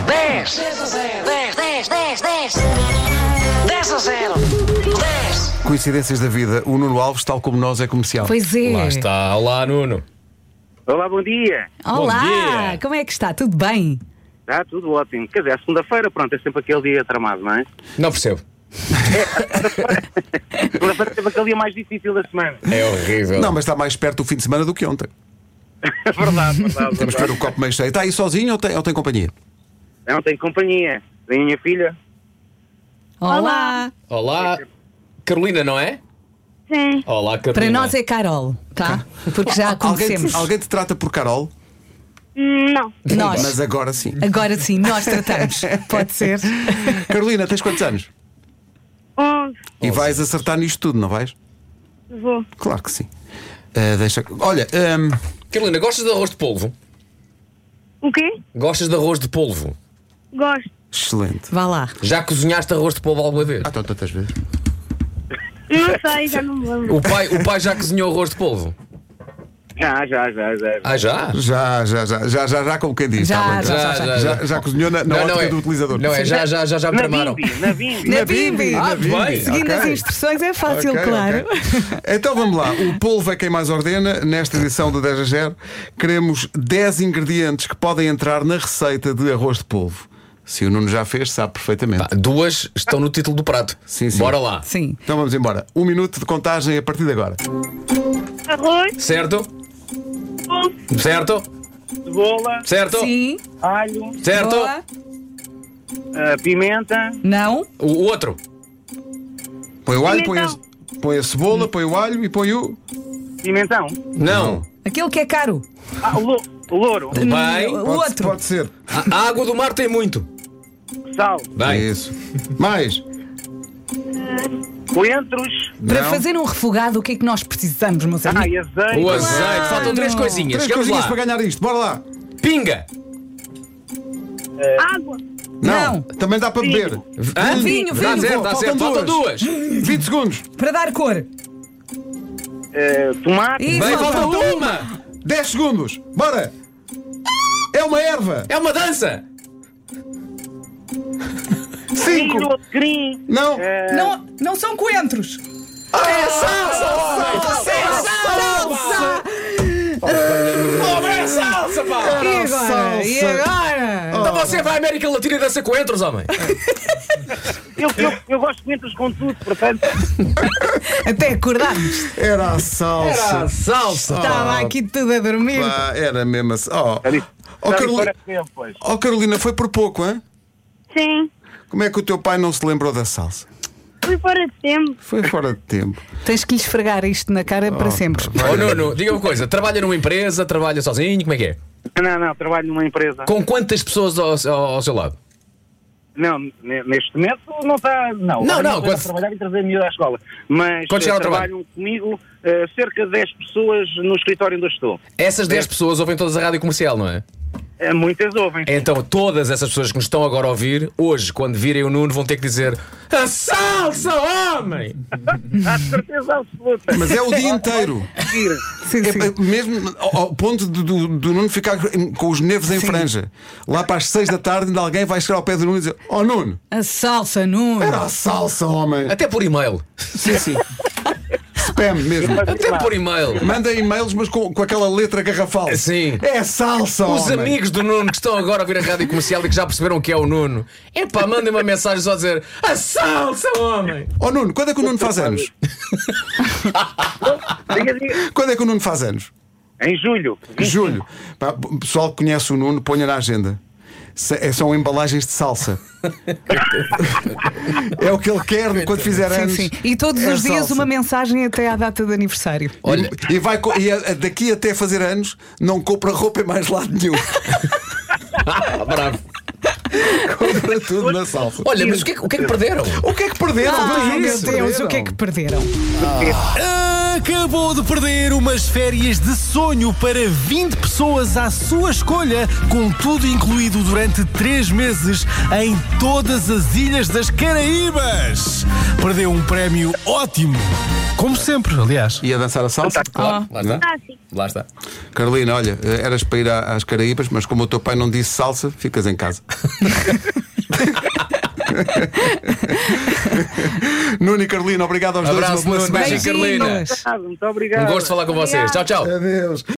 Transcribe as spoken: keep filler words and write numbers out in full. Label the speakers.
Speaker 1: dez, dez a zero, dez, dez, dez, dez, dez a zero, dez.
Speaker 2: Coincidências da vida, o Nuno Alves, tal como nós, é comercial.
Speaker 3: Pois é.
Speaker 4: Lá está. Olá, Nuno.
Speaker 5: Olá, bom dia.
Speaker 3: Olá,
Speaker 4: Bom dia.
Speaker 3: como é que está? Tudo bem?
Speaker 5: Está tudo ótimo. Quer dizer, a segunda-feira, pronto, é sempre aquele dia tramado, não é?
Speaker 4: Não percebo.
Speaker 5: Segunda-feira é sempre aquele dia mais difícil da semana.
Speaker 4: É horrível.
Speaker 2: Não, mas está mais perto do fim de semana do que ontem.
Speaker 5: É verdade, verdade.
Speaker 2: Temos que ver o copo meio cheio. Está aí sozinho ou tem, ou tem companhia?
Speaker 5: Não, tenho companhia. Tenho a minha filha.
Speaker 3: Olá.
Speaker 4: Olá. Carolina, não é?
Speaker 6: Sim.
Speaker 4: Olá, Carolina.
Speaker 3: Para nós é Carol, tá? Porque já a
Speaker 2: Alguém
Speaker 3: conhecemos.
Speaker 2: te, alguém te trata por Carol?
Speaker 6: Não.
Speaker 3: Nós.
Speaker 2: Mas agora sim.
Speaker 3: Agora sim, nós tratamos. Pode ser.
Speaker 2: Carolina, tens quantos anos?
Speaker 6: onze.
Speaker 2: E vais acertar nisto tudo, não vais?
Speaker 6: Vou.
Speaker 2: Claro que sim. Ah, deixa... Olha, ahm,
Speaker 4: Carolina, gostas de arroz de polvo?
Speaker 6: O quê?
Speaker 4: Gostas de arroz de polvo?
Speaker 6: Gosto.
Speaker 2: excelente.
Speaker 3: Vá lá.
Speaker 4: Já cozinhaste arroz de polvo alguma vez?
Speaker 2: Ah, então tantas vezes.
Speaker 6: Não sei, já não me lembro.
Speaker 4: O pai, o pai já cozinhou arroz de polvo?
Speaker 5: Já, já, já, já.
Speaker 4: Ah, já?
Speaker 2: Já, já, já, já, já, já, como quem diz.
Speaker 3: Já,
Speaker 2: tá bem.
Speaker 3: já,
Speaker 4: já,
Speaker 2: já,
Speaker 4: já.
Speaker 2: já, já cozinhou na, na
Speaker 4: Não,
Speaker 2: ótica
Speaker 4: não é.
Speaker 2: do utilizador.
Speaker 4: Não é, já, já, já, já me
Speaker 5: Na
Speaker 4: tramaram.
Speaker 5: Bimbi, na Bimbi.
Speaker 3: Na Bimbi.
Speaker 4: Ah, bem.
Speaker 3: Seguindo
Speaker 2: Ok.
Speaker 3: as instruções é fácil,
Speaker 2: Ok,
Speaker 3: claro.
Speaker 2: ok. Então vamos lá. O polvo é quem mais ordena. Nesta edição do dez a zero, queremos dez ingredientes que podem entrar na receita de arroz de polvo. Se o Nuno já fez, sabe perfeitamente.
Speaker 4: Pá, duas estão no título do prato.
Speaker 2: Sim, sim.
Speaker 4: Bora lá.
Speaker 3: Sim.
Speaker 2: Então vamos embora. Um minuto de contagem a partir de agora.
Speaker 6: Arroz,
Speaker 4: Certo?
Speaker 6: polvo,
Speaker 4: Certo?
Speaker 5: Cebola,
Speaker 4: Certo?
Speaker 3: Sim.
Speaker 5: alho,
Speaker 4: Certo?
Speaker 3: Boa.
Speaker 5: ah, pimenta,
Speaker 3: Não.
Speaker 4: O, o outro?
Speaker 2: Põe o alho, põe a,
Speaker 6: Pimentão.
Speaker 2: põe a cebola, põe o alho e põe o.
Speaker 5: pimentão.
Speaker 4: Não.
Speaker 3: Aquele que é caro.
Speaker 5: Ah, o, lo, o louro,
Speaker 4: Bem.
Speaker 3: O
Speaker 2: Pode,
Speaker 3: outro.
Speaker 2: pode ser.
Speaker 4: A, a água do mar tem muito.
Speaker 5: sal,
Speaker 4: Bem.
Speaker 2: Isso. Mais.
Speaker 5: coentros,
Speaker 3: Para
Speaker 2: Não.
Speaker 3: fazer um refogado, o que é que nós precisamos, meus
Speaker 5: ah,
Speaker 3: amigos?
Speaker 5: e azeite.
Speaker 4: O azeite. Faltam três coisinhas.
Speaker 2: Três
Speaker 4: Chegamos
Speaker 2: coisinhas
Speaker 4: lá.
Speaker 2: para ganhar isto. Bora lá.
Speaker 4: Pinga.
Speaker 6: água,
Speaker 3: Não.
Speaker 2: Também dá para beber.
Speaker 4: Hã?
Speaker 3: Vinho,
Speaker 4: Está
Speaker 3: vinho.
Speaker 4: certo, está
Speaker 2: Faltam
Speaker 4: certo. Faltam
Speaker 2: duas.
Speaker 4: duas.
Speaker 2: vinte segundos.
Speaker 3: Para dar cor.
Speaker 5: ah, tomate,
Speaker 3: Isso.
Speaker 4: Bem,
Speaker 3: falta
Speaker 4: falta uma.
Speaker 2: dez segundos. Bora. É uma erva.
Speaker 4: É uma dança.
Speaker 2: cinco.
Speaker 5: milho, alecrim,
Speaker 2: Não.
Speaker 5: ah,
Speaker 3: Não, não são coentros.
Speaker 4: É salsa.
Speaker 3: Salsa!
Speaker 4: Pobre é salsa, pá.
Speaker 3: E agora? E agora?
Speaker 4: Então você vai à América Latina e dança coentros, homem.
Speaker 5: eu, eu, eu gosto de coentros com tudo, portanto.
Speaker 3: Até acordarmos.
Speaker 2: Era a salsa.
Speaker 4: salsa.
Speaker 3: Estava aqui tudo a dormir.
Speaker 2: Pá, era mesmo assim. Oh.
Speaker 5: Já disse-
Speaker 2: Oh,
Speaker 5: já disse
Speaker 2: Carolina,
Speaker 5: para tempo, pois.
Speaker 2: oh, Carolina, foi por pouco, hein?
Speaker 6: sim.
Speaker 2: Como é que o teu pai não se lembrou da salsa?
Speaker 6: Fui fora de tempo.
Speaker 2: Foi fora de tempo.
Speaker 3: Tens que lhe esfregar isto na cara para sempre.
Speaker 4: Ô Nuno, diga uma coisa. Trabalha numa empresa, trabalha sozinho, como é que é?
Speaker 5: Não, não, trabalho numa empresa.
Speaker 4: Com quantas pessoas ao, ao- ao seu lado?
Speaker 5: Não, ne- neste momento não está. Não,
Speaker 4: Não,
Speaker 5: Agora
Speaker 4: não,
Speaker 5: estou
Speaker 4: quando-
Speaker 5: a trabalhar e trazer miúdo à escola. Mas
Speaker 4: Quando
Speaker 5: eh,
Speaker 4: chegar ao
Speaker 5: trabalham comigo eh, cerca de dez pessoas no escritório onde eu estou.
Speaker 4: Essas dez pessoas ouvem todas a rádio comercial, não é?
Speaker 5: Eh, muitas ouvem.
Speaker 4: Então todas essas pessoas que nos estão agora a ouvir, hoje, quando virem o Nuno, vão ter que dizer: a salsa, homem!
Speaker 5: Há de certeza absoluta.
Speaker 2: Mas é o dia inteiro.
Speaker 3: Sim,
Speaker 2: É,
Speaker 3: sim.
Speaker 2: é, mesmo ao ao ponto de- do, do Nuno ficar com os nervos em franja. Lá para as seis da tarde, ainda alguém vai chegar ao pé do Nuno e dizer: Oh Nuno,
Speaker 3: A salsa, Nuno.
Speaker 2: era a salsa, homem.
Speaker 4: Até por e-mail.
Speaker 2: Sim, sim. Spam mesmo.
Speaker 4: Até por e-mail.
Speaker 2: Manda e-mails, mas com, com aquela letra garrafal.
Speaker 4: Sim.
Speaker 2: É salsa,
Speaker 4: Os
Speaker 2: homem.
Speaker 4: amigos do Nuno que estão agora a ouvir a rádio comercial e que já perceberam que é o Nuno, epá, mandem uma mensagem só a dizer: a salsa, homem!
Speaker 2: Oh Nuno, quando é que o Nuno faz anos?
Speaker 5: Diga, diga.
Speaker 2: Quando é que o Nuno faz anos?
Speaker 5: Em julho.
Speaker 2: Julho. Pá, o pessoal que conhece o Nuno, ponha na agenda. Se- é- São embalagens de salsa. É o que ele quer quando fizer
Speaker 3: Sim,
Speaker 2: anos.
Speaker 3: sim. E todos
Speaker 2: é
Speaker 3: os dias
Speaker 2: salsa.
Speaker 3: uma mensagem até à data de aniversário.
Speaker 4: Olha,
Speaker 2: E, vai, co- e a- daqui até fazer anos, não compra roupa em mais lado nenhum.
Speaker 4: bravo.
Speaker 2: Compra tudo na salsa.
Speaker 4: Olha, mas o que é, que- o que, é que perderam?
Speaker 2: O que é que perderam?
Speaker 3: Ai,
Speaker 2: Vejam
Speaker 3: meu
Speaker 2: se
Speaker 3: Deus, o que é que perderam?
Speaker 7: Acabou de perder umas férias de sonho para vinte pessoas à sua escolha, com tudo incluído durante três meses em todas as ilhas das Caraíbas. Perdeu um prémio ótimo. Como sempre, aliás.
Speaker 2: E a dançar a salsa?
Speaker 4: Claro, lá está.
Speaker 6: Ah, sim.
Speaker 4: Lá está.
Speaker 2: Carolina, olha, eras para ir às Caraíbas, mas como o teu pai não disse salsa, ficas em casa. Nuno e Carolina, obrigado aos
Speaker 4: Abraço,
Speaker 2: dois. Uma boa
Speaker 4: Nuno.
Speaker 2: semana.
Speaker 4: Beijo, Carolina.
Speaker 3: Beijinhos.
Speaker 5: Muito obrigado.
Speaker 4: Um gosto de falar com vocês. Tchau, tchau.
Speaker 2: Adeus.